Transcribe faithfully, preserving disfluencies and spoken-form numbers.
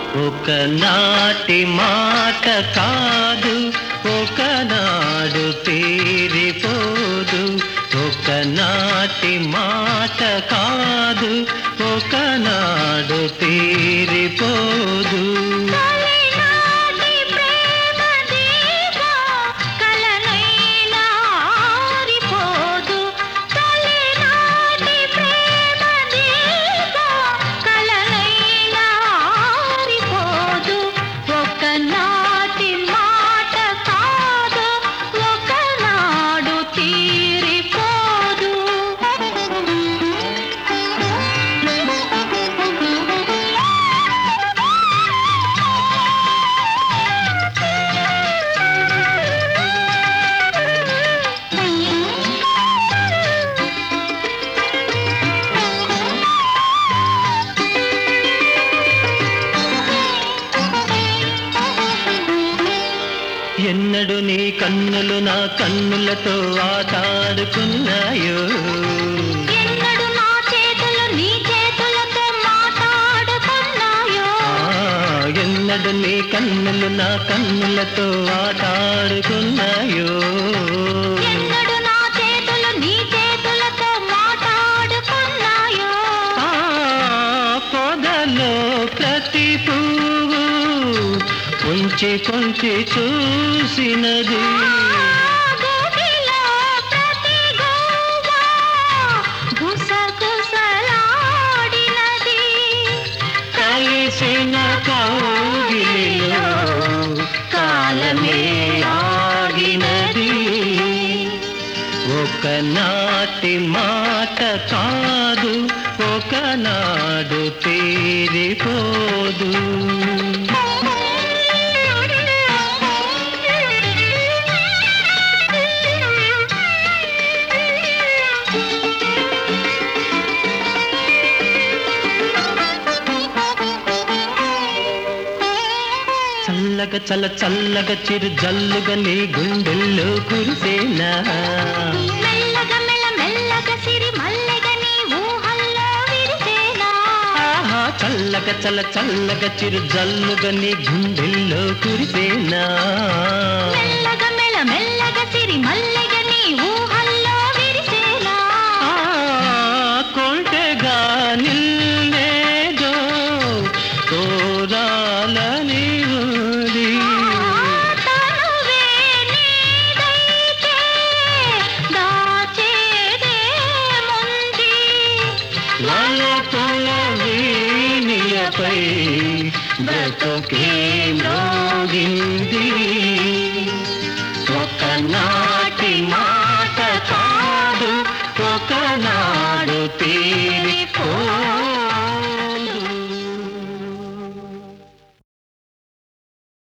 ఒకనాటి మాట కాదు, ఒకనాడు తీరిపోదు. ఒకనాటి మాట కాదు, ఒకనాడు తీరిపోదు. ఎన్నడు నీ కన్నులు నా కన్నులతో ఆటాడుకున్నాయో, ఎన్నడు నా చేతులు నీ చేతులతో మాట్లాడుకున్నాయో. ఎన్నడు నీ కన్నులు నా కన్నులతో ఆటాడుకున్నాయో, ఎన్నడు నా చేతులు నీ చేతులతో మాట్లాడుకున్నాయో. పొదలో ప్రతి పువ్వు కొంచె కొంచె చూసినది, గోటిలో ప్రతి గోవ గుసగుసలాడినది. కలిసిన కౌగిలిలో కాలమే ఆగినది. ఒకనాటి మాట కాదు, ఒకనాడు తీరిపోదు. చల్లగా చల్ల చల్లగా చిరు జల్లుగా నీ గుండెల్లో కురిసేనా, మెల్లగా మెల్ల మెల్లగా సిరి మల్లెగా నీ ఊహల్లో విరిసేనా. ఆహా చల్లగా చల్ల చల్లగా చిరు జల్లుగా నీ గుండెల్లో కురిసేనా, మెల్లగా మెల్ల మెల్లగా సిరి మల్లెగా నీ ఊహల్లో విరిసేనా. కొంటెగా నిల్లేదో కోరాలని ఉంది, తనువే నీదైతే దాచేదేముంది. వలపుల వీణియపై బ్రతుకే